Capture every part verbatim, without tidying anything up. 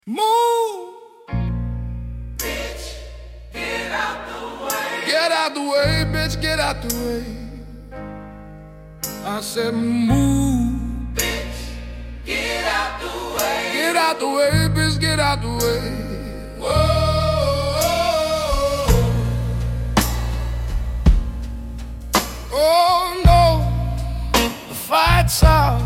Move, bitch, get out the way. Get out the way, bitch, get out the way. I said move, bitch, get out the way. Get out the way, bitch, get out the way. Whoa, oh no, the fight's out.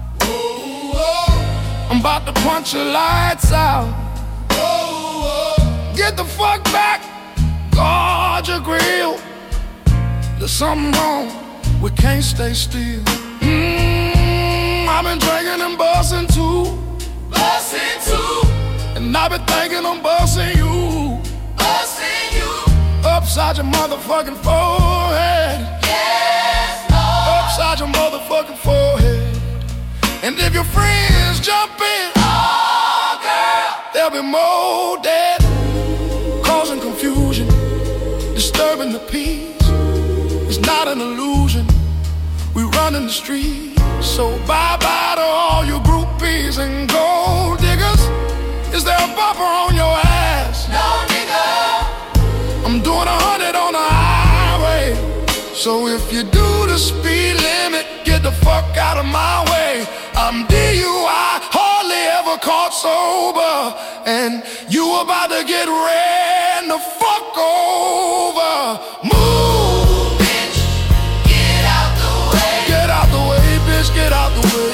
I'm about to punch your lights out. Whoa, whoa. Get the fuck back, guard your grill. There's something wrong, we can't stay still. mm, I've been drinking and busting too. Busting too. And I've been thinking I'm busting you. Busting you. Upside your motherfucking forehead. Yes, Lord. Upside your motherfucking forehead. And if your friends jump in, oh girl, there'll be more dead, causing confusion, disturbing the peace. It's not an illusion, we run in the street. So bye-bye to all you groupies and gold diggers. Is there a bumper on your ass? No, nigga. I'm doing a hundred on the highway. So if you do the speed limit, get the fuck out of my way. I'm D U I, hardly ever caught sober, and you about to get ran the fuck over. Move, bitch, get out the way. Get out the way, bitch, get out the way.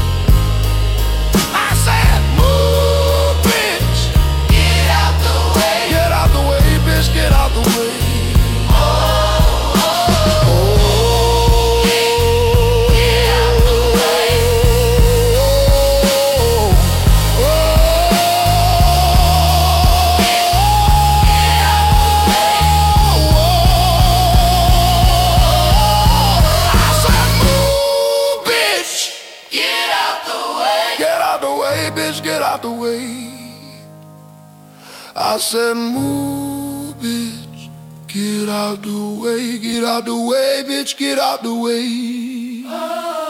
I said move, bitch, get out the way. Get out the way, bitch, get out the way. Bitch, get out the way. I said move, bitch, get out the way. Get out the way, bitch, get out the way.